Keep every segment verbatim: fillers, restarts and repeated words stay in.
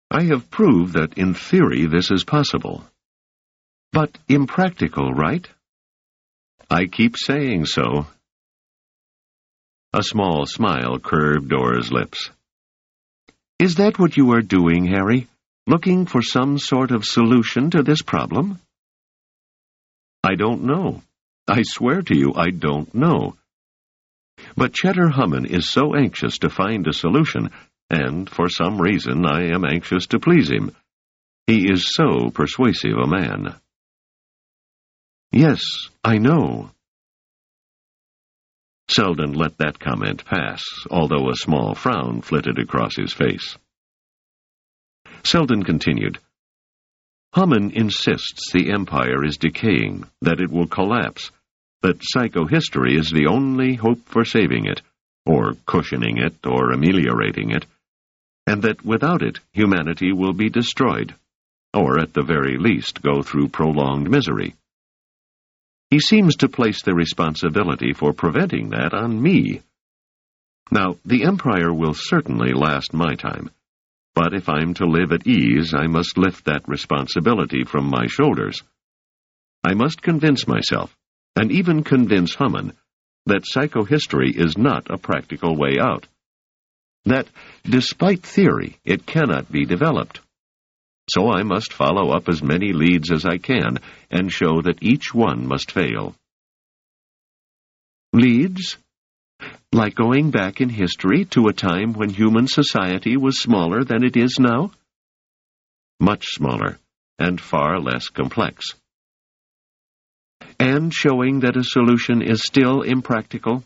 I have proved that in theory this is possible. But impractical, right? I keep saying so. A small smile curved Dora's lips. Is that what you are doing, Harry? Looking for some sort of solution to this problem? I don't know. I swear to you, I don't know. But Cheddar Hummin is so anxious to find a solution, and for some reason I am anxious to please him. He is so persuasive a man. Yes, I know. Selden let that comment pass, although a small frown flitted across his face. Selden continued, Hummin insists the Empire is decaying, that it will collapse, that psychohistory is the only hope for saving it, or cushioning it, or ameliorating it, and that without it humanity will be destroyed, or at the very least go through prolonged misery. He seems to place the responsibility for preventing that on me. Now, the Empire will certainly last my time, but if I'm to live at ease, I must lift that responsibility from my shoulders. I must convince myself, and even convince Hummin, that psychohistory is not a practical way out. That, despite theory, it cannot be developed. So I must follow up as many leads as I can, and show that each one must fail. Leads? Like going back in history to a time when human society was smaller than it is now? Much smaller, and far less complex. And showing that a solution is still impractical?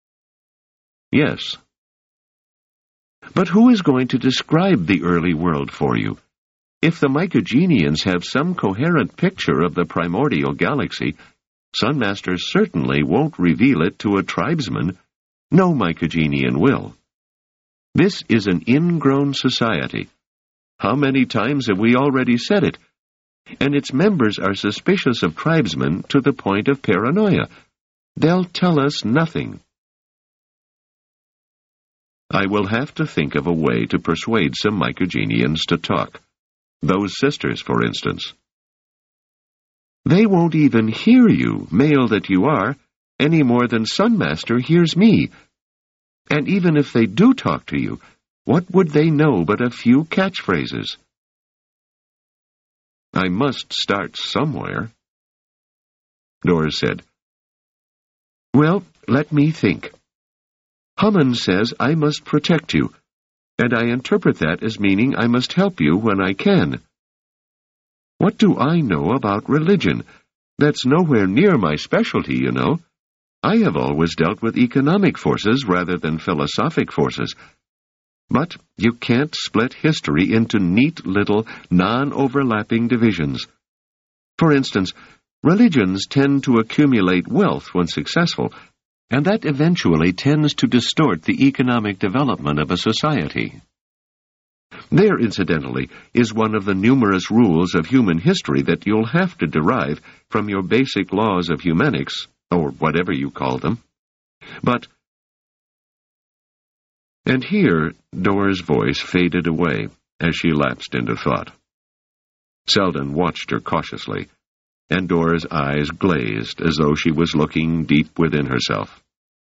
Yes. But who is going to describe the early world for you? If the Mycogenians have some coherent picture of the primordial galaxy, Sun Master certainly won't reveal it to a tribesman. No Mycogenian will. This is an ingrown society. How many times have we already said it? And its members are suspicious of tribesmen to the point of paranoia. They'll tell us nothing. I will have to think of a way to persuade some Mycogenians to talk. Those sisters, for instance. They won't even hear you, male that you are, any more than Sun Master hears me. And even if they do talk to you, what would they know but a few catchphrases? I must start somewhere. Doris said, Well, let me think. Hummin says I must protect you, and I interpret that as meaning I must help you when I can. What do I know about religion? That's nowhere near my specialty, you know. I have always dealt with economic forces rather than philosophic forces. But you can't split history into neat little, non-overlapping divisions. For instance, religions tend to accumulate wealth when successful, and that eventually tends to distort the economic development of a society. There, incidentally, is one of the numerous rules of human history that you'll have to derive from your basic laws of humanics, or whatever you call them. But... And here, Dora's voice faded away as she lapsed into thought. Selden watched her cautiously, and Dora's eyes glazed as though she was looking deep within herself.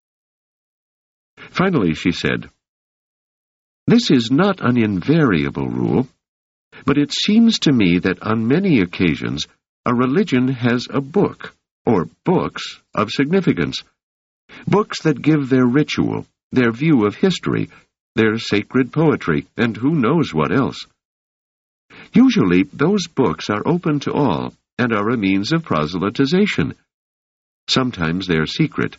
Finally she said, This is not an invariable rule, but it seems to me that on many occasions a religion has a book, or books, of significance. Books that give their ritual, their view of history, their sacred poetry, and who knows what else. Usually those books are open to all, and are a means of proselytization. Sometimes they're secret.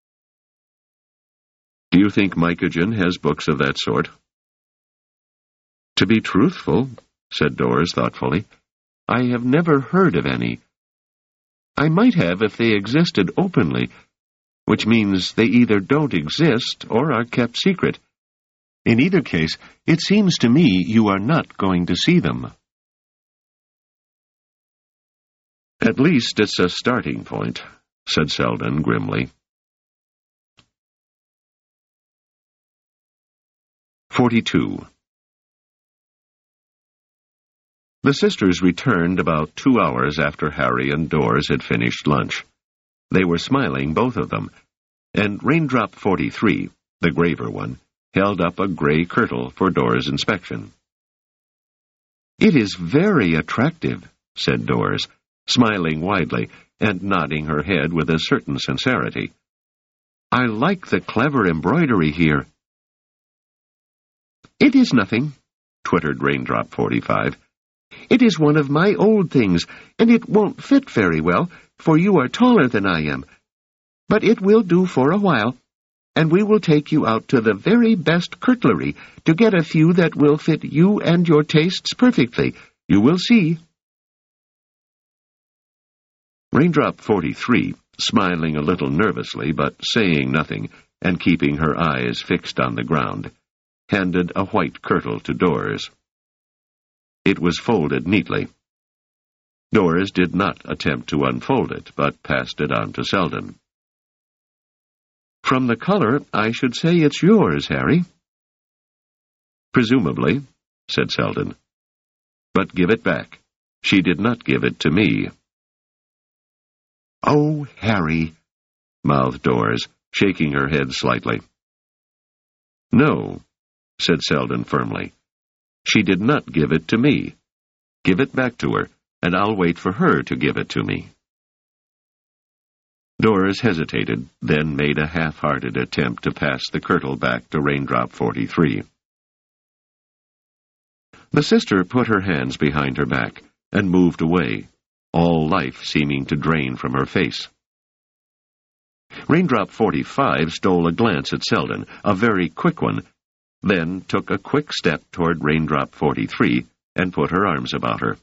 Do you think Mycogen has books of that sort? To be truthful, said Doris thoughtfully, I have never heard of any. I might have if they existed openly, which means they either don't exist or are kept secret. In either case, it seems to me you are not going to see them. At least it's a starting point, said Selden grimly. Forty-two. The sisters returned about two hours after Harry and Dors had finished lunch. They were smiling, both of them, and Raindrop forty-three, the graver one, held up a gray kirtle for Dors' inspection. "It is very attractive," said Dors, smiling widely and nodding her head with a certain sincerity. "I like the clever embroidery here." "It is nothing," twittered Raindrop forty-five. "It is one of my old things, and it won't fit very well, for you are taller than I am. But it will do for a while, and we will take you out to the very best kirtlery to get a few that will fit you and your tastes perfectly. You will see." Raindrop forty-three, smiling a little nervously but saying nothing, and keeping her eyes fixed on the ground, handed a white kirtle to Dors. It was folded neatly. Dors did not attempt to unfold it, but passed it on to Selden. "From the color, I should say it's yours, Harry." "Presumably," said Selden. "But give it back. She did not give it to me." "Oh, Harry," mouthed Dors, shaking her head slightly. "No," said Selden firmly. "She did not give it to me. Give it back to her, and I'll wait for her to give it to me." Dors hesitated, then made a half-hearted attempt to pass the kirtle back to Raindrop forty-three. The sister put her hands behind her back and moved away, all life seeming to drain from her face. Raindrop forty-five stole a glance at Selden, a very quick one, then took a quick step toward Raindrop forty-three and put her arms about her.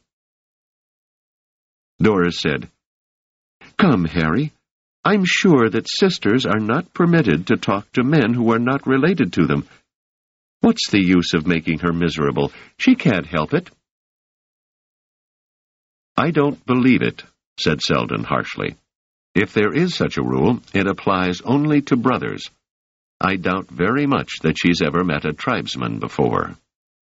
Dors said, "Come, Harry. I'm sure that sisters are not permitted to talk to men who are not related to them. What's the use of making her miserable? She can't help it." "I don't believe it," said Selden harshly. "If there is such a rule, it applies only to brothers. I doubt very much that she's ever met a tribesman before."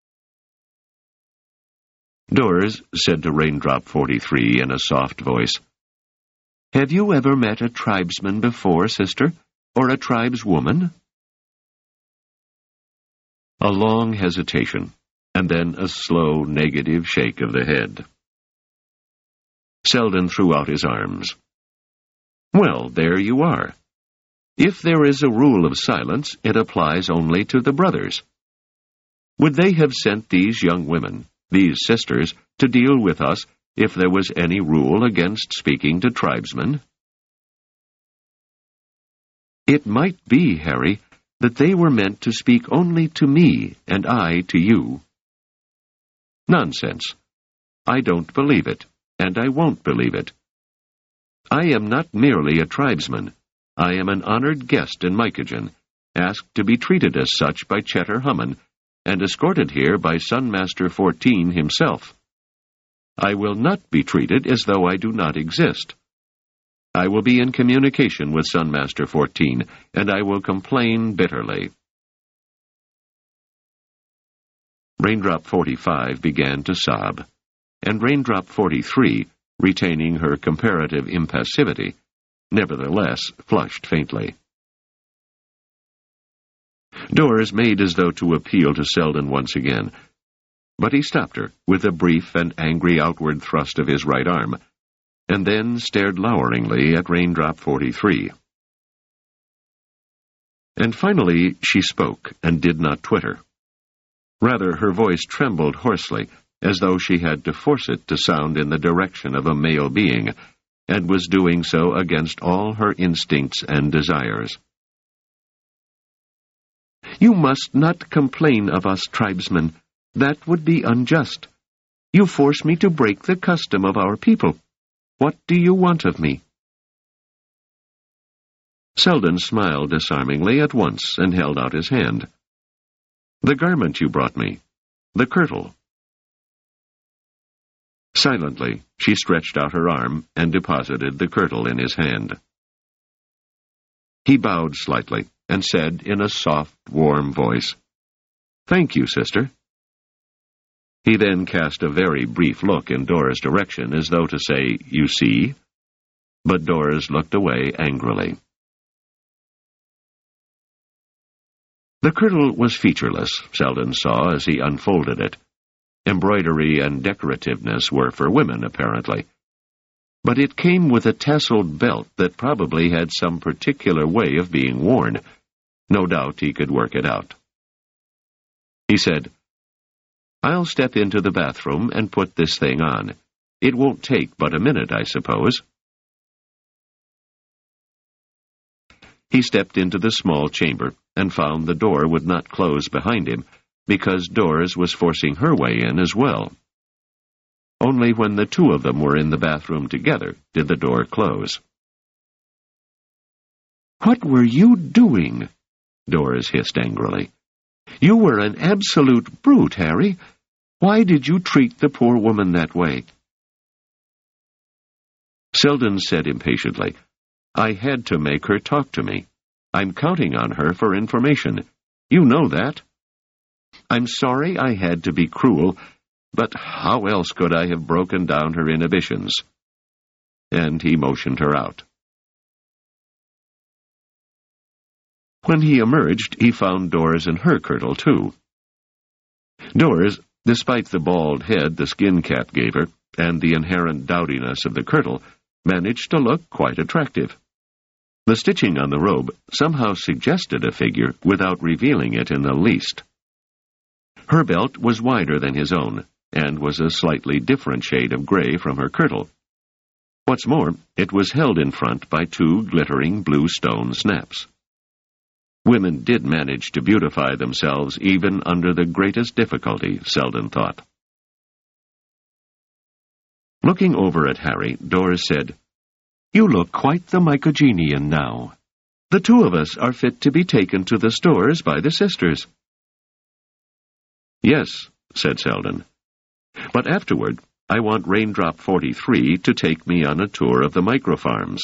Dors said to Raindrop forty-three in a soft voice, "Have you ever met a tribesman before, sister, or a tribeswoman?" A long hesitation, and then a slow, negative shake of the head. Selden threw out his arms. "Well, there you are. If there is a rule of silence, it applies only to the brothers. Would they have sent these young women, these sisters, to deal with us if there was any rule against speaking to tribesmen?" "It might be, Harry, that they were meant to speak only to me, and I to you." "Nonsense. I don't believe it, and I won't believe it. I am not merely a tribesman. I am an honored guest in Mycogen, asked to be treated as such by Chetter Hummin, and escorted here by Sunmaster fourteen himself. I will not be treated as though I do not exist. I will be in communication with Sunmaster fourteen, and I will complain bitterly." Raindrop forty-five began to sob, and Raindrop forty-three, retaining her comparative impassivity, nevertheless flushed faintly. Dors made as though to appeal to Selden once again, but he stopped her with a brief and angry outward thrust of his right arm, and then stared loweringly at Raindrop forty-three. And finally she spoke and did not twitter. Rather, her voice trembled hoarsely, as though she had to force it to sound in the direction of a male being, and was doing so against all her instincts and desires. "You must not complain of us tribesmen. That would be unjust. You force me to break the custom of our people. What do you want of me?" Selden smiled disarmingly at once and held out his hand. "The garment you brought me. The kirtle." Silently, she stretched out her arm and deposited the kirtle in his hand. He bowed slightly and said in a soft, warm voice, "Thank you, sister." He then cast a very brief look in Dora's direction, as though to say, "You see?" But Doris looked away angrily. The kirtle was featureless, Selden saw as he unfolded it. Embroidery and decorativeness were for women, apparently. But it came with a tasseled belt that probably had some particular way of being worn. No doubt he could work it out. He said, "I'll step into the bathroom and put this thing on. It won't take but a minute, I suppose." He stepped into the small chamber and found the door would not close behind him, because Doris was forcing her way in as well. Only when the two of them were in the bathroom together did the door close. "What were you doing?" Doris hissed angrily. "You were an absolute brute, Harry. Why did you treat the poor woman that way?" Selden said impatiently, "I had to make her talk to me. I'm counting on her for information. You know that. I'm sorry I had to be cruel, but how else could I have broken down her inhibitions?" And he motioned her out. When he emerged, he found Doris in her kirtle, too. Doris, despite the bald head the skin cap gave her, and the inherent dowdiness of the kirtle, managed to look quite attractive. The stitching on the robe somehow suggested a figure without revealing it in the least. Her belt was wider than his own, and was a slightly different shade of gray from her kirtle. What's more, it was held in front by two glittering blue stone snaps. Women did manage to beautify themselves even under the greatest difficulty, Selden thought. Looking over at Harry, Doris said, "You look quite the Mycogenian now. The two of us are fit to be taken to the stores by the sisters." "Yes," said Selden. "But afterward, I want Raindrop forty-three to take me on a tour of the microfarms."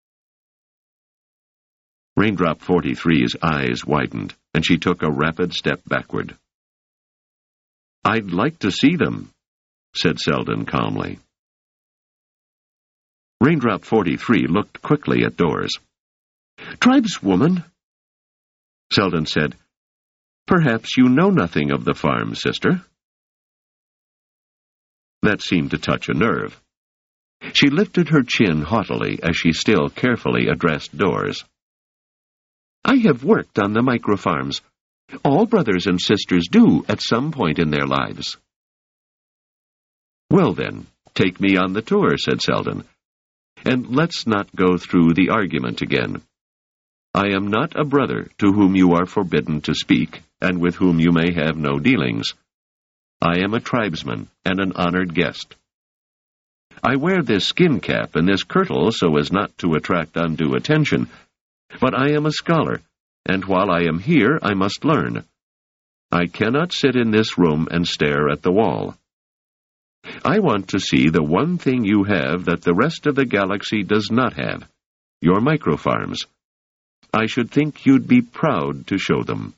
Raindrop forty-three's eyes widened, and she took a rapid step backward. "I'd like to see them," said Selden calmly. Raindrop forty-three looked quickly at Doris. "Tribeswoman," Selden said, "perhaps you know nothing of the farm, sister." That seemed to touch a nerve. She lifted her chin haughtily as she still carefully addressed Doris. "I have worked on the microfarms. All brothers and sisters do at some point in their lives." "Well then, take me on the tour," said Selden. "And let's not go through the argument again. I am not a brother to whom you are forbidden to speak, and with whom you may have no dealings. I am a tribesman and an honored guest. I wear this skin cap and this kirtle so as not to attract undue attention, but I am a scholar, and while I am here I must learn. I cannot sit in this room and stare at the wall. I want to see the one thing you have that the rest of the galaxy does not have, your microfarms. I should think you'd be proud to show them."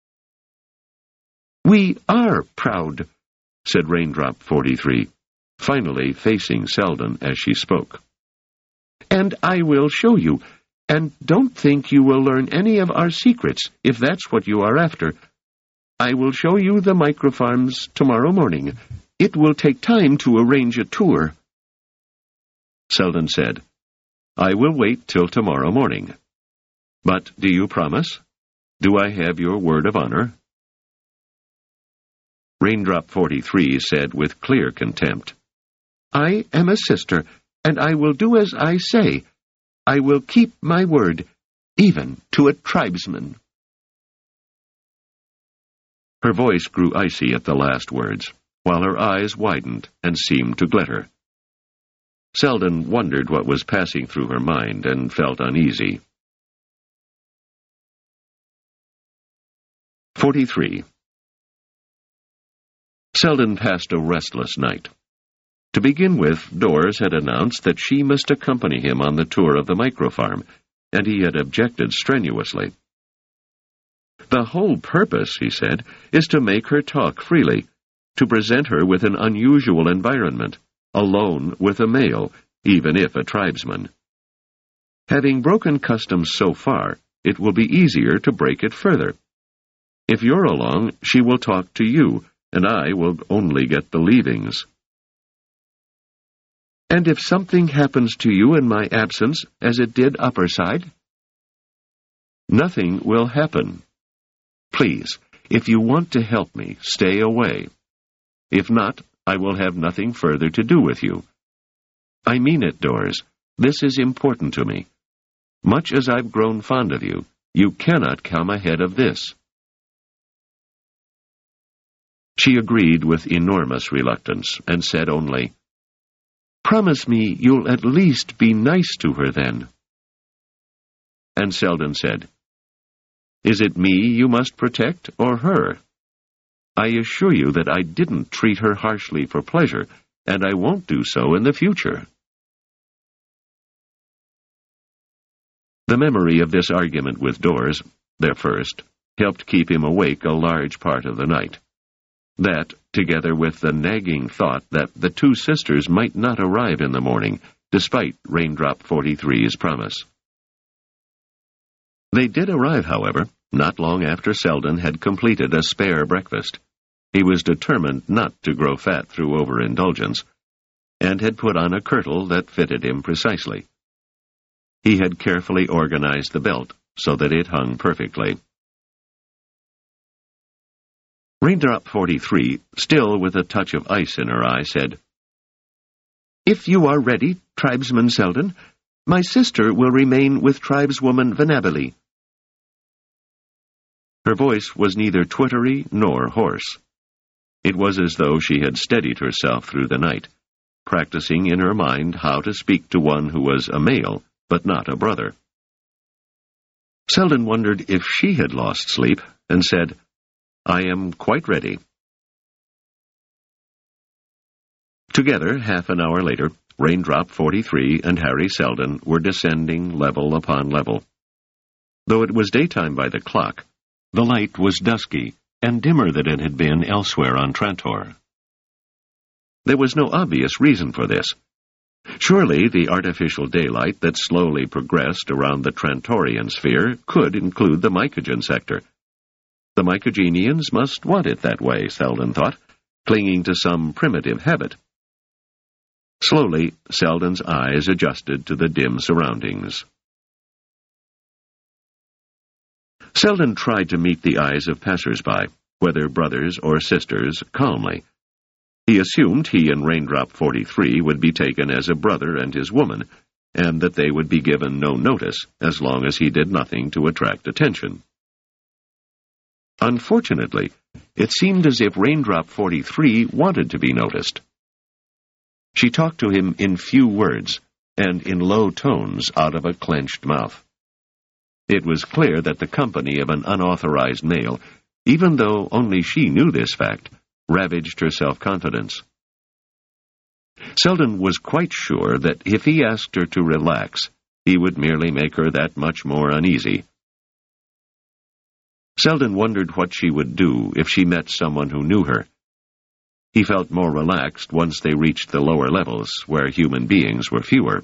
"We are proud," said Raindrop forty-three, finally facing Selden as she spoke. "And I will show you, and don't think you will learn any of our secrets, if that's what you are after. I will show you the microfarms tomorrow morning. It will take time to arrange a tour." Selden said, "I will wait till tomorrow morning. But do you promise? Do I have your word of honor?" Raindrop forty-three said with clear contempt, "I am a sister, and I will do as I say. I will keep my word, even to a tribesman." Her voice grew icy at the last words, while her eyes widened and seemed to glitter. Selden wondered what was passing through her mind and felt uneasy. forty-three. Selden passed a restless night. To begin with, Doris had announced that she must accompany him on the tour of the microfarm, and he had objected strenuously. "The whole purpose," he said, "is to make her talk freely. to present her with an unusual environment, alone with a male, even if a tribesman. Having broken customs so far, it will be easier to break it further. If you're along, she will talk to you, and I will only get the leavings. And if something happens to you in my absence, as it did Upperside? Nothing will happen. Please, if you want to help me, stay away. If not, I will have nothing further to do with you. I mean it, Doris. This is important to me. Much as I've grown fond of you, you cannot come ahead of this. She agreed with enormous reluctance, and said only, Promise me you'll at least be nice to her then. And Selden said, Is it me you must protect, or her? I assure you that I didn't treat her harshly for pleasure, and I won't do so in the future. The memory of this argument with Doris, their first, helped keep him awake a large part of the night. That, together with the nagging thought that the two sisters might not arrive in the morning, despite Raindrop forty-three's promise. They did arrive, however, not long after Selden had completed a spare breakfast. He was determined not to grow fat through overindulgence, and had put on a kirtle that fitted him precisely. He had carefully organized the belt so that it hung perfectly. Raindrop forty-three, still with a touch of ice in her eye, said, If you are ready, Tribesman Selden, my sister will remain with Tribeswoman Venabili. Her voice was neither twittery nor hoarse. It was as though she had steadied herself through the night, practicing in her mind how to speak to one who was a male, but not a brother. Selden wondered if she had lost sleep, and said, I am quite ready. Together, half an hour later, Raindrop forty-three and Harry Selden were descending level upon level. Though it was daytime by the clock, the light was dusky and dimmer than it had been elsewhere on Trantor. There was no obvious reason for this. Surely the artificial daylight that slowly progressed around the Trantorian sphere could include the Mycogen sector. The Mycogenians must want it that way, Selden thought, clinging to some primitive habit. Slowly, Selden's eyes adjusted to the dim surroundings. Selden tried to meet the eyes of passers-by, whether brothers or sisters, calmly. He assumed he and Raindrop forty-three would be taken as a brother and his woman, and that they would be given no notice as long as he did nothing to attract attention. Unfortunately, it seemed as if Raindrop forty-three wanted to be noticed. She talked to him in few words, and in low tones out of a clenched mouth. It was clear that the company of an unauthorized male, even though only she knew this fact, ravaged her self-confidence. Selden was quite sure that if he asked her to relax, he would merely make her that much more uneasy. Selden wondered what she would do if she met someone who knew her. He felt more relaxed once they reached the lower levels, where human beings were fewer.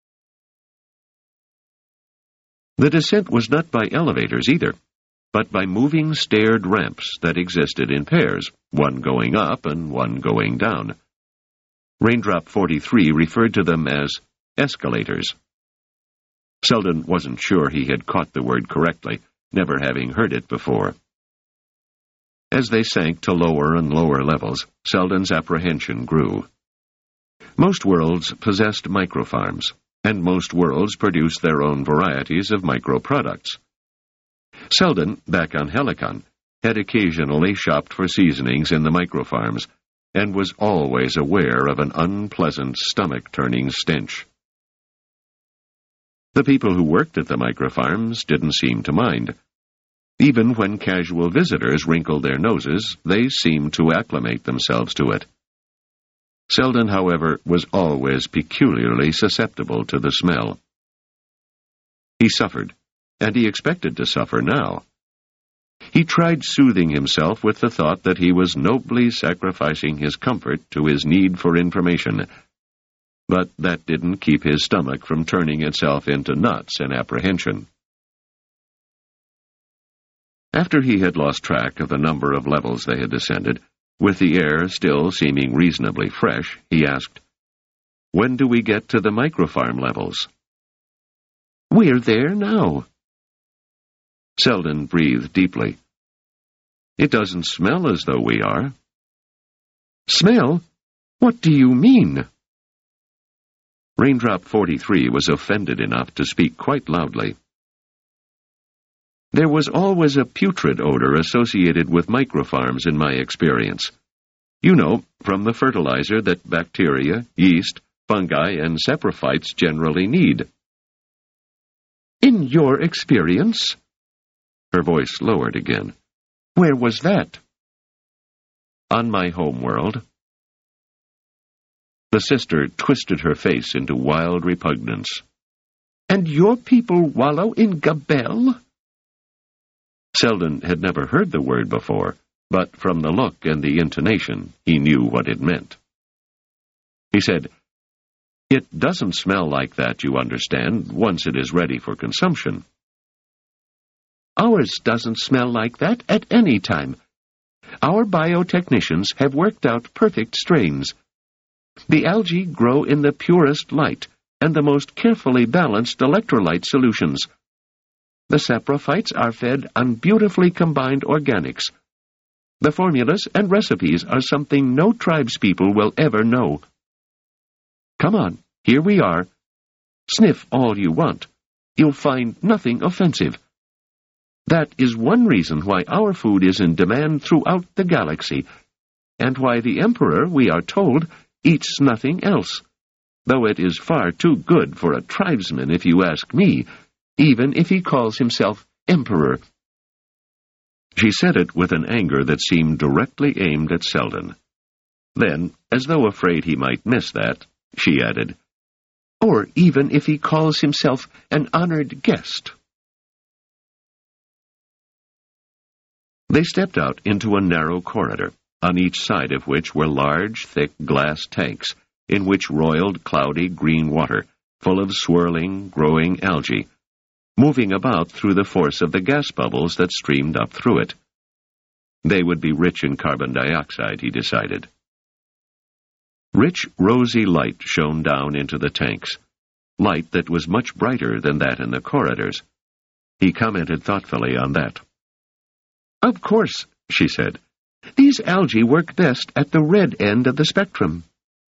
The descent was not by elevators either, but by moving staired ramps that existed in pairs, one going up and one going down. Raindrop forty-three referred to them as escalators. Selden wasn't sure he had caught the word correctly, never having heard it before. As they sank to lower and lower levels, Selden's apprehension grew. Most worlds possessed microfarms, and most worlds produced their own varieties of microproducts. Selden, back on Helicon, had occasionally shopped for seasonings in the microfarms, and was always aware of an unpleasant stomach-turning stench. The people who worked at the microfarms didn't seem to mind. Even when casual visitors wrinkled their noses, they seemed to acclimate themselves to it. Selden, however, was always peculiarly susceptible to the smell. He suffered, and he expected to suffer now. He tried soothing himself with the thought that he was nobly sacrificing his comfort to his need for information, but that didn't keep his stomach from turning itself into knots in apprehension. After he had lost track of the number of levels they had descended, with the air still seeming reasonably fresh, he asked, "When do we get to the microfarm levels?" "We're there now." Selden breathed deeply. "It doesn't smell as though we are." "Smell? What do you mean?" Raindrop forty-three was offended enough to speak quite loudly. "There was always a putrid odor associated with microfarms in my experience. You know, from the fertilizer that bacteria, yeast, fungi, and saprophytes generally need." "In your experience?" Her voice lowered again. "Where was that?" "On my home world." The sister twisted her face into wild repugnance. "And your people wallow in gabelle?" Selden had never heard the word before, but from the look and the intonation, he knew what it meant. He said, "It doesn't smell like that, you understand, once it is ready for consumption." "Ours doesn't smell like that at any time. Our biotechnicians have worked out perfect strains. The algae grow in the purest light and the most carefully balanced electrolyte solutions. The saprophytes are fed on beautifully combined organics. The formulas and recipes are something no tribespeople will ever know. Come on, here we are. Sniff all you want. You'll find nothing offensive. That is one reason why our food is in demand throughout the galaxy, and why the Emperor, we are told, eats nothing else, though it is far too good for a tribesman if you ask me, even if he calls himself Emperor." She said it with an anger that seemed directly aimed at Selden. Then, as though afraid he might miss that, she added, "Or even if he calls himself an honored guest." They stepped out into a narrow corridor, on each side of which were large, thick glass tanks, in which roiled cloudy green water, full of swirling, growing algae, moving about through the force of the gas bubbles that streamed up through it. They would be rich in carbon dioxide, he decided. Rich, rosy light shone down into the tanks, light that was much brighter than that in the corridors. He commented thoughtfully on that. "Of course," she said, "these algae work best at the red end of the spectrum."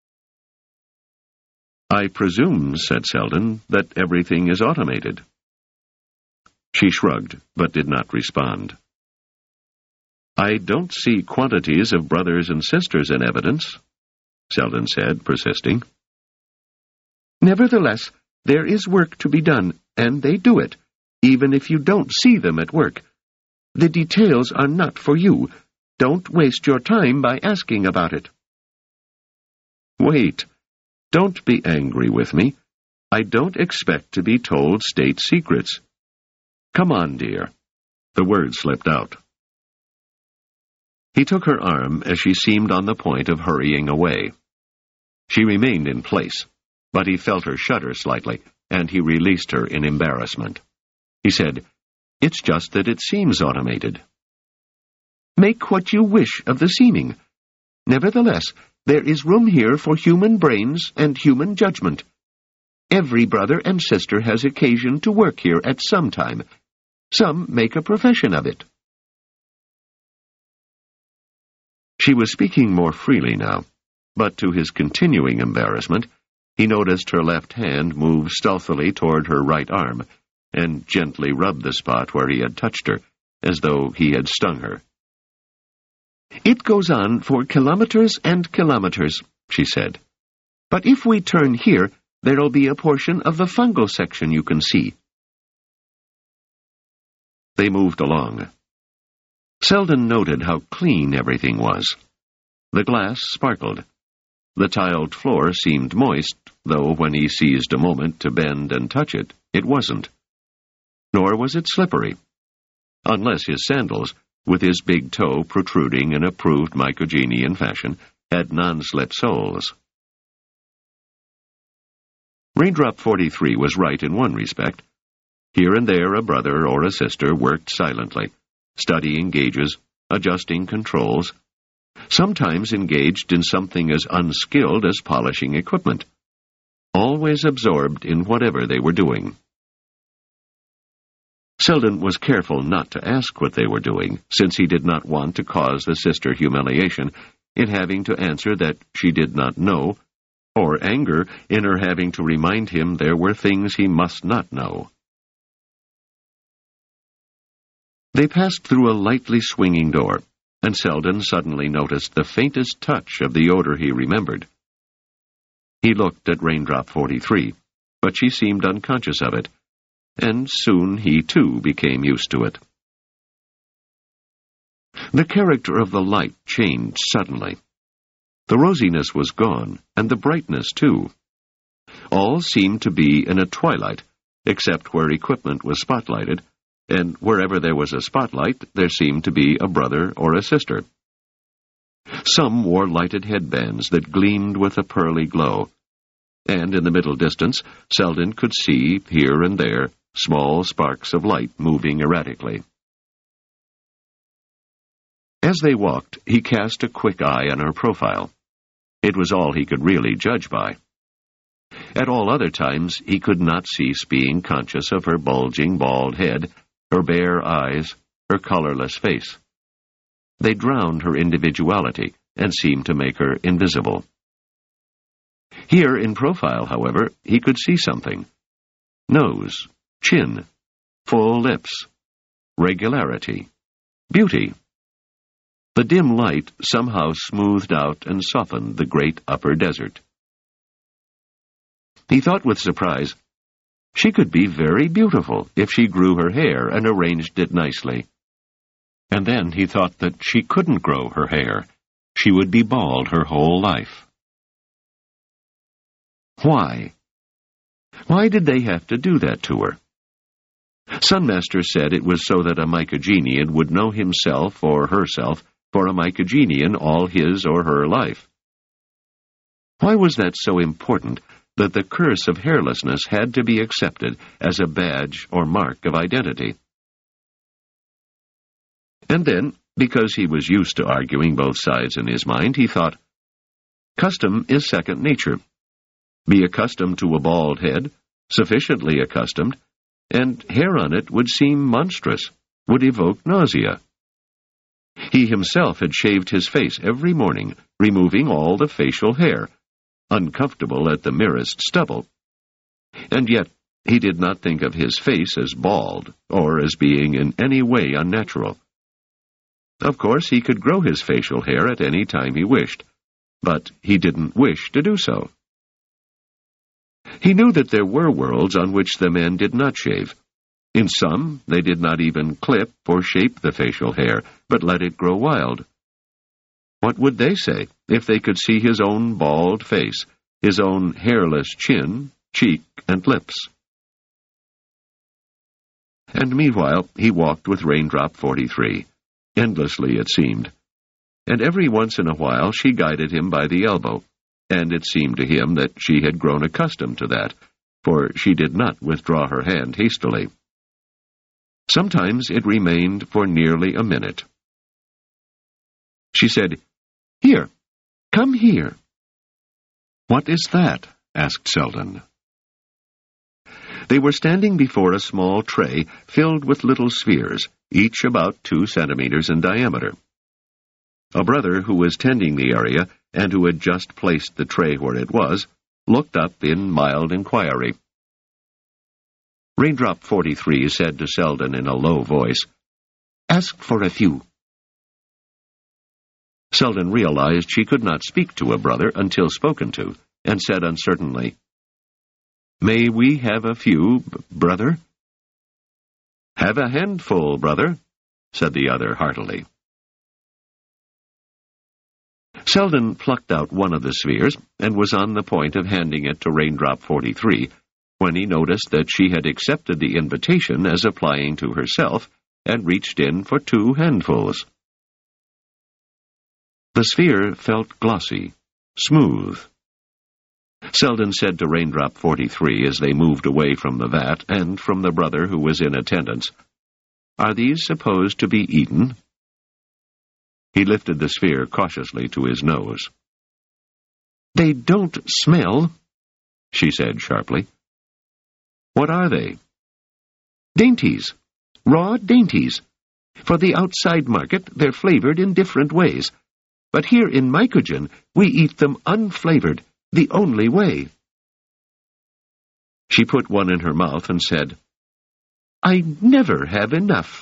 "I presume," said Selden, "that everything is automated." She shrugged, but did not respond. "I don't see quantities of brothers and sisters in evidence," Selden said, persisting. "Nevertheless, there is work to be done, and they do it, even if you don't see them at work. The details are not for you. Don't waste your time by asking about it." "Wait. Don't be angry with me. I don't expect to be told state secrets. Come on, dear." The word slipped out. He took her arm as she seemed on the point of hurrying away. She remained in place, but he felt her shudder slightly, and he released her in embarrassment. He said, "It's just that it seems automated." "Make what you wish of the seeming. Nevertheless, there is room here for human brains and human judgment. Every brother and sister has occasion to work here at some time. Some make a profession of it." She was speaking more freely now, but to his continuing embarrassment, he noticed her left hand move stealthily toward her right arm, and gently rubbed the spot where he had touched her, as though he had stung her. "It goes on for kilometers and kilometers," she said. "But if we turn here, there'll be a portion of the fungal section you can see." They moved along. Selden noted how clean everything was. The glass sparkled. The tiled floor seemed moist, though when he seized a moment to bend and touch it, it wasn't. Nor was it slippery. unless his sandals, with his big toe protruding in approved Mycogenian fashion, had non-slip soles. Raindrop forty-three was right in one respect. Here and there a brother or a sister worked silently, studying gauges, adjusting controls, sometimes engaged in something as unskilled as polishing equipment, always absorbed in whatever they were doing. Selden was careful not to ask what they were doing, since he did not want to cause the sister humiliation in having to answer that she did not know, or anger in her having to remind him there were things he must not know. They passed through a lightly swinging door, and Selden suddenly noticed the faintest touch of the odor he remembered. He looked at Raindrop forty-three, but she seemed unconscious of it, and soon he too became used to it. The character of the light changed suddenly. The rosiness was gone, and the brightness too. All seemed to be in a twilight, except where equipment was spotlighted, and wherever there was a spotlight, there seemed to be a brother or a sister. Some wore lighted headbands that gleamed with a pearly glow, and in the middle distance, Selden could see, here and there, small sparks of light moving erratically. As they walked, he cast a quick eye on her profile. It was all he could really judge by. At all other times, he could not cease being conscious of her bulging bald head, her bare eyes, her colorless face. They drowned her individuality and seemed to make her invisible. Here in profile, however, he could see something. Nose, chin, full lips, regularity, beauty. The dim light somehow smoothed out and softened the great upper desert. He thought with surprise, she could be very beautiful if she grew her hair and arranged it nicely. And then he thought that she couldn't grow her hair. She would be bald her whole life. Why? Why did they have to do that to her? Sunmaster said it was so that a Mycogenian would know himself or herself for a Mycogenian all his or her life. Why was that so important that the curse of hairlessness had to be accepted as a badge or mark of identity? And then, because he was used to arguing both sides in his mind, he thought, custom is second nature. Be accustomed to a bald head, sufficiently accustomed, and hair on it would seem monstrous, would evoke nausea. He himself had shaved his face every morning, removing all the facial hair, uncomfortable at the merest stubble. And yet he did not think of his face as bald, or as being in any way unnatural. Of course, he could grow his facial hair at any time he wished, but he didn't wish to do so. He knew that there were worlds on which the men did not shave. In some, they did not even clip or shape the facial hair, but let it grow wild. What would they say if they could see his own bald face, his own hairless chin, cheek, and lips? And meanwhile, he walked with Raindrop forty-three. Endlessly, it seemed. And every once in a while she guided him by the elbow, and it seemed to him that she had grown accustomed to that, for she did not withdraw her hand hastily. Sometimes it remained for nearly a minute. She said, "Here, come here." "What is that?" asked Selden. They were standing before a small tray filled with little spheres, each about two centimeters in diameter. A brother who was tending the area, and who had just placed the tray where it was, looked up in mild inquiry. Raindrop forty-three said to Selden in a low voice, "Ask for a few." Selden realized she could not speak to a brother until spoken to, and said uncertainly, "May we have a few, b- brother?" "Have a handful, brother," said the other heartily. Selden plucked out one of the spheres, and was on the point of handing it to Raindrop forty-three, when he noticed that she had accepted the invitation as applying to herself, and reached in for two handfuls. The sphere felt glossy, smooth. Selden said to Raindrop forty-three as they moved away from the vat and from the brother who was in attendance, "Are these supposed to be eaten?" He lifted the sphere cautiously to his nose. "They don't smell," she said sharply. "What are they?" "Dainties. Raw dainties. For the outside market, they're flavored in different ways. But here in Mycogen, we eat them unflavored, the only way." She put one in her mouth and said, "I never have enough."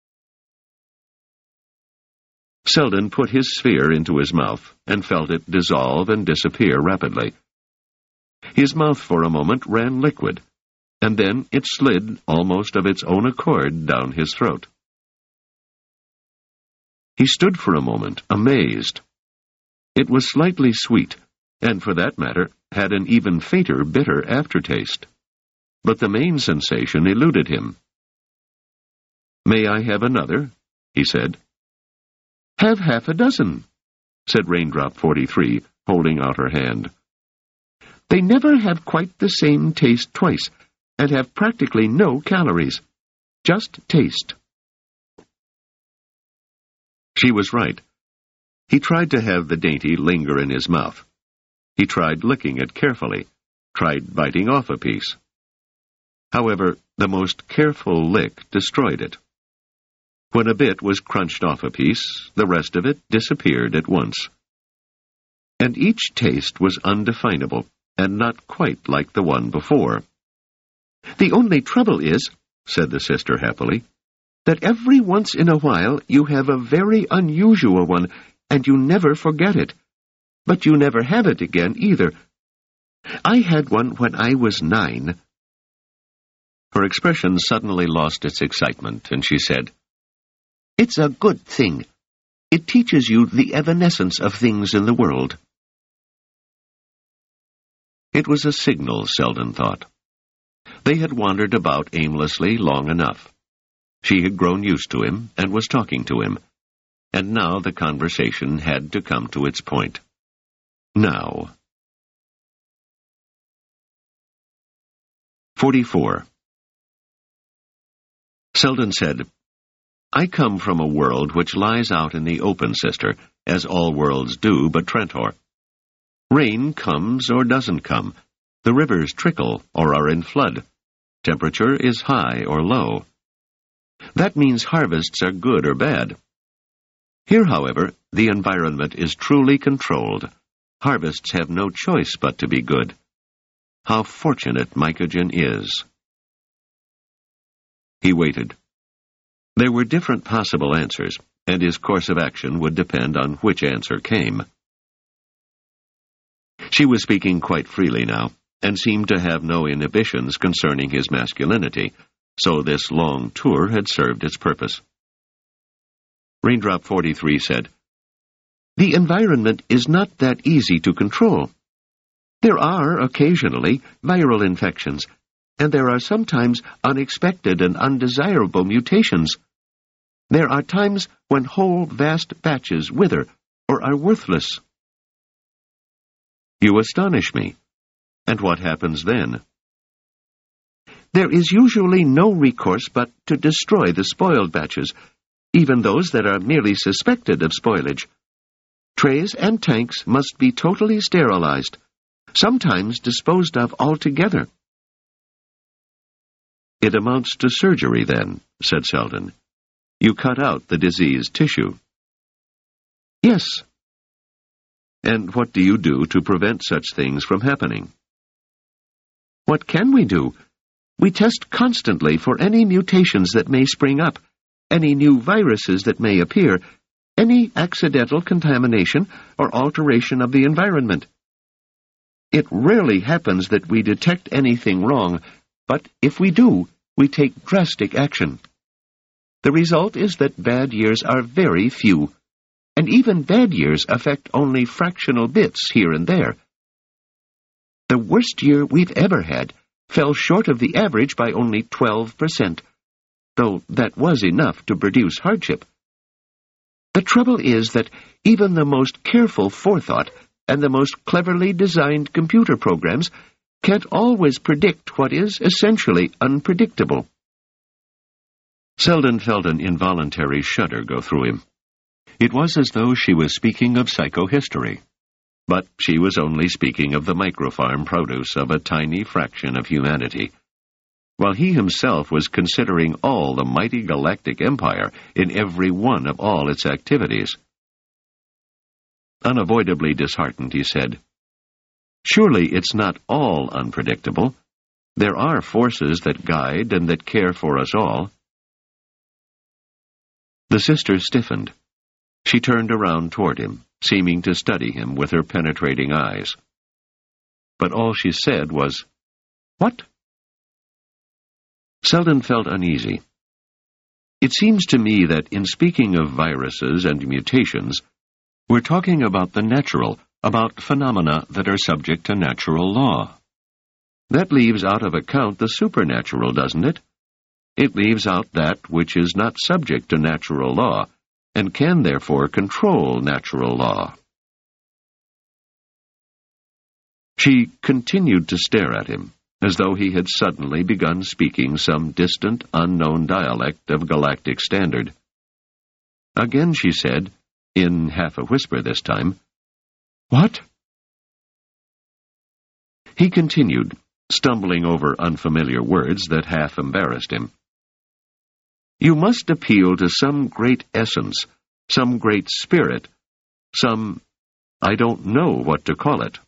Selden put his sphere into his mouth and felt it dissolve and disappear rapidly. His mouth for a moment ran liquid, and then it slid almost of its own accord down his throat. He stood for a moment, amazed. It was slightly sweet, and for that matter, had an even fainter bitter aftertaste. But the main sensation eluded him. "May I have another?" he said. "Have half a dozen," said Raindrop forty-three, holding out her hand. "They never have quite the same taste twice, and have practically no calories. Just taste." She was right. He tried to have the dainty linger in his mouth. He tried licking it carefully, tried biting off a piece. However, the most careful lick destroyed it. When a bit was crunched off a piece, the rest of it disappeared at once. And each taste was undefinable, and not quite like the one before. "The only trouble is," said the sister happily, "that every once in a while you have a very unusual one, and you never forget it. But you never have it again, either. I had one when I was nine." Her expression suddenly lost its excitement, and she said, "It's a good thing. It teaches you the evanescence of things in the world." It was a signal, Selden thought. They had wandered about aimlessly long enough. She had grown used to him and was talking to him, and now the conversation had to come to its point. Now. forty-four. Selden said, "I come from a world which lies out in the open, sister, as all worlds do but Trantor. Rain comes or doesn't come. The rivers trickle or are in flood. Temperature is high or low. That means harvests are good or bad. Here, however, the environment is truly controlled. Harvests have no choice but to be good. How fortunate Mycogen is." He waited. There were different possible answers, and his course of action would depend on which answer came. She was speaking quite freely now, and seemed to have no inhibitions concerning his masculinity, so this long tour had served its purpose. Raindrop forty-three said, "The environment is not that easy to control. There are, occasionally, viral infections, and there are sometimes unexpected and undesirable mutations. There are times when whole vast batches wither or are worthless." "You astonish me. And what happens then?" "There is usually no recourse but to destroy the spoiled batches, even those that are merely suspected of spoilage. Trays and tanks must be totally sterilized, sometimes disposed of altogether." "It amounts to surgery, then," said Selden. "You cut out the diseased tissue." "Yes." "And what do you do to prevent such things from happening?" "What can we do? We test constantly for any mutations that may spring up, any new viruses that may appear, any accidental contamination or alteration of the environment. It rarely happens that we detect anything wrong, but if we do, we take drastic action. The result is that bad years are very few, and even bad years affect only fractional bits here and there. The worst year we've ever had fell short of the average by only twelve percent. though that was enough to produce hardship. The trouble is that even the most careful forethought and the most cleverly designed computer programs can't always predict what is essentially unpredictable. Selden felt an involuntary shudder go through him. It was as though she was speaking of psychohistory, but she was only speaking of the microfarm produce of a tiny fraction of humanity, while he himself was considering all the mighty galactic empire in every one of all its activities. Unavoidably disheartened, he said, "Surely it's not all unpredictable. There are forces that guide and that care for us all." The sister stiffened. She turned around toward him, seeming to study him with her penetrating eyes. But all she said was, "What?" Selden felt uneasy. It seems to me that in speaking of viruses and mutations, we're talking about the natural, about phenomena that are subject to natural law. That leaves out of account the supernatural, doesn't it? It leaves out that which is not subject to natural law, and can therefore control natural law. She continued to stare at him, as though he had suddenly begun speaking some distant, unknown dialect of galactic standard. Again she said, in half a whisper this time, "What?" He continued, stumbling over unfamiliar words that half embarrassed him. "You must appeal to some great essence, some great spirit, some... I don't know what to call it."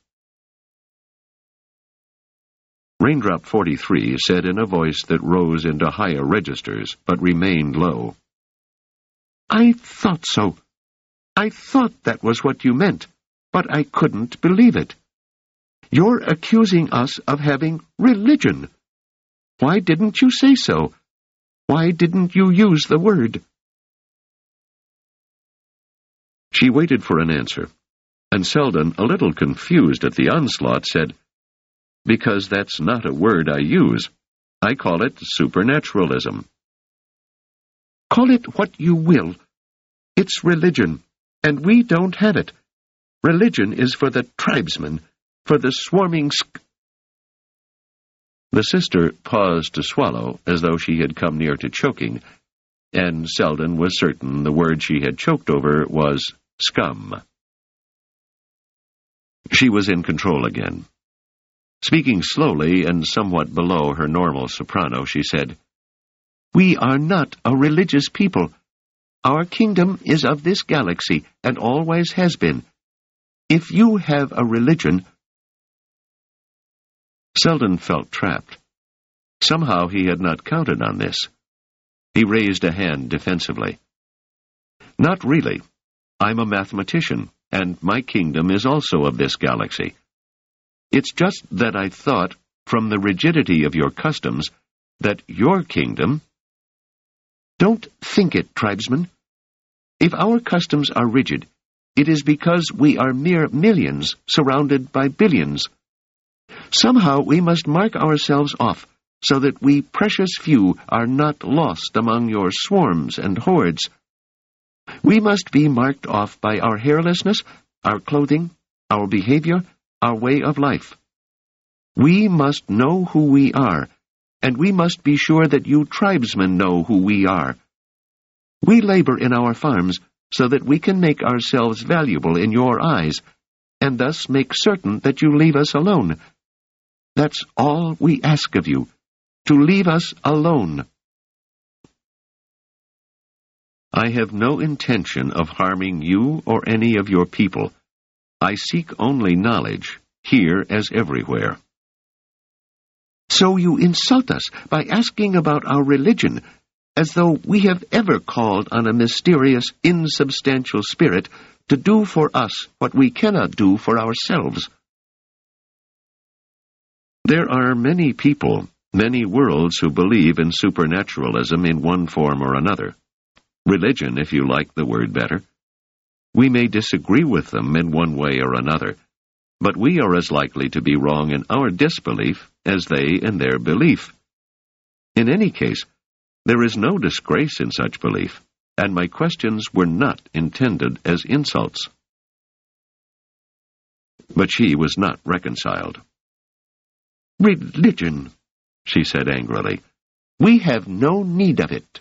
Raindrop forty-three said in a voice that rose into higher registers, but remained low, "I thought so. I thought that was what you meant, but I couldn't believe it. You're accusing us of having religion. Why didn't you say so? Why didn't you use the word?" She waited for an answer, and Selden, a little confused at the onslaught, said, "Because that's not a word I use. I call it supernaturalism." "Call it what you will. It's religion, and we don't have it. Religion is for the tribesmen, for the swarming sk—" The sister paused to swallow, as though she had come near to choking, and Selden was certain the word she had choked over was scum. She was in control again. Speaking slowly and somewhat below her normal soprano, she said, "We are not a religious people. Our kingdom is of this galaxy, and always has been. If you have a religion—" Selden felt trapped. Somehow he had not counted on this. He raised a hand defensively. "Not really. I'm a mathematician, and my kingdom is also of this galaxy. It's just that I thought, from the rigidity of your customs, that your kingdom—" "Don't think it, tribesmen. If our customs are rigid, it is because we are mere millions surrounded by billions. Somehow we must mark ourselves off so that we precious few are not lost among your swarms and hordes. We must be marked off by our hairlessness, our clothing, our behavior, our way of life. We must know who we are, and we must be sure that you tribesmen know who we are. We labor in our farms so that we can make ourselves valuable in your eyes, and thus make certain that you leave us alone. That's all we ask of you, to leave us alone." "I have no intention of harming you or any of your people. I seek only knowledge, here as everywhere." "So you insult us by asking about our religion, as though we have ever called on a mysterious, insubstantial spirit to do for us what we cannot do for ourselves." There are many people, many worlds who believe in supernaturalism in one form or another. Religion, if you like the word better. We may disagree with them in one way or another, but we are as likely to be wrong in our disbelief as they in their belief. In any case, There is no disgrace in such belief, and my questions were not intended as insults. But she was not reconciled. "Religion," she said angrily. "We have no need of it."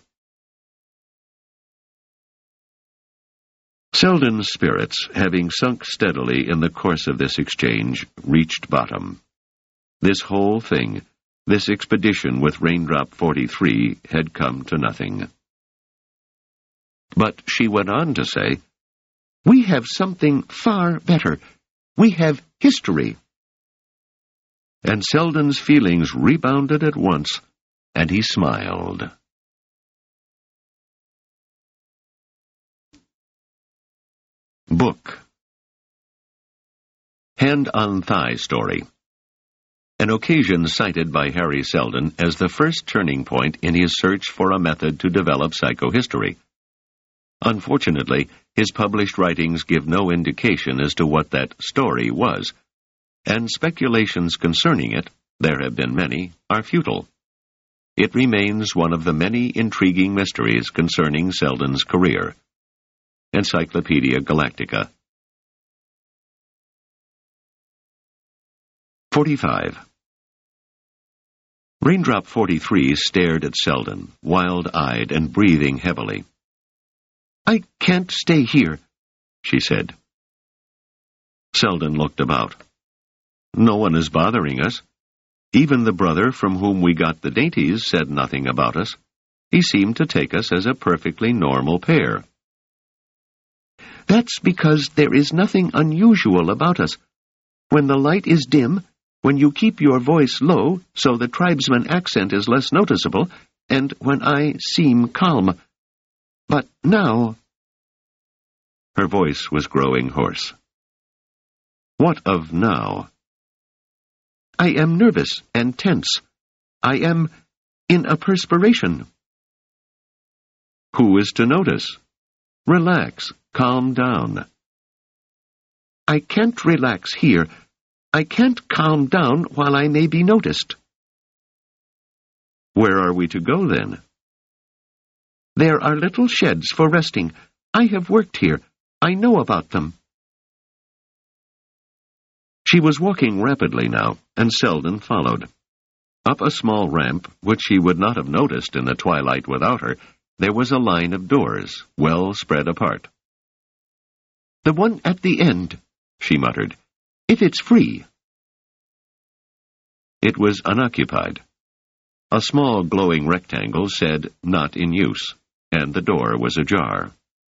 Selden's spirits, having sunk steadily in the course of this exchange, reached bottom. This whole thing, this expedition with Raindrop forty-three, had come to nothing. But she went on to say, "We have something far better. We have history." And Selden's feelings rebounded at once, and he smiled. Book. Hand-on-Thigh Story. An occasion cited by Harry Selden as the first turning point in his search for a method to develop psychohistory. Unfortunately, his published writings give no indication as to what that story was, and speculations concerning it, there have been many, are futile. It remains one of the many intriguing mysteries concerning Selden's career. Encyclopedia Galactica. forty-five. Raindrop forty-three stared at Selden, wild-eyed and breathing heavily. "I can't stay here," she said. Selden looked about. "No one is bothering us. Even the brother from whom we got the dainties said nothing about us. He seemed to take us as a perfectly normal pair." "That's because there is nothing unusual about us. When the light is dim, when you keep your voice low so the tribesman accent is less noticeable, and when I seem calm. But now—" Her voice was growing hoarse. "What of now?" "I am nervous and tense. I am in a perspiration." "Who is to notice? Relax. Calm down." "I can't relax here. I can't calm down while I may be noticed." "Where are we to go, then?" "There are little sheds for resting. I have worked here. I know about them." She was walking rapidly now, and Selden followed. Up a small ramp, which he would not have noticed in the twilight without her, there was a line of doors, well spread apart. "The one at the end," she muttered. "If it's free." It was unoccupied. A small glowing rectangle said, "Not in use," and the door was ajar.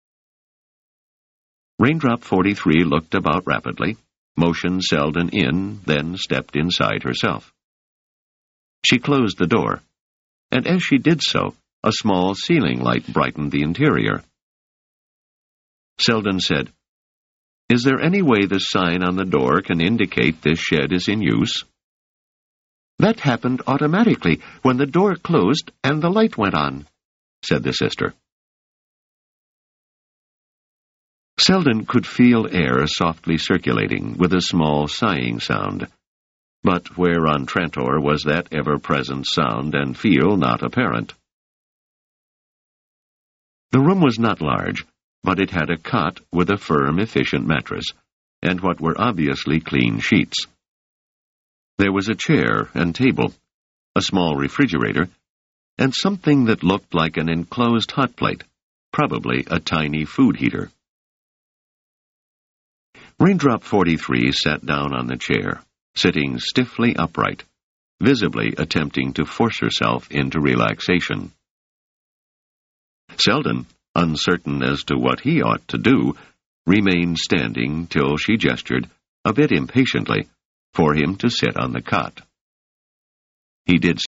Raindrop forty-three looked about rapidly, motioned Selden in, then stepped inside herself. She closed the door, and as she did so, a small ceiling light brightened the interior. Selden said, "Is there any way the sign on the door can indicate this shed is in use?" "That happened automatically when the door closed and the light went on," said the sister. Selden could feel air softly circulating, with a small sighing sound. But where on Trantor was that ever-present sound and feel not apparent? The room was not large, but it had a cot with a firm, efficient mattress, and what were obviously clean sheets. There was a chair and table, a small refrigerator, and something that looked like an enclosed hot plate, probably a tiny food heater. Raindrop forty-three sat down on the chair, sitting stiffly upright, visibly attempting to force herself into relaxation. Selden, uncertain as to what he ought to do, remained standing till she gestured, a bit impatiently, for him to sit on the cot. He did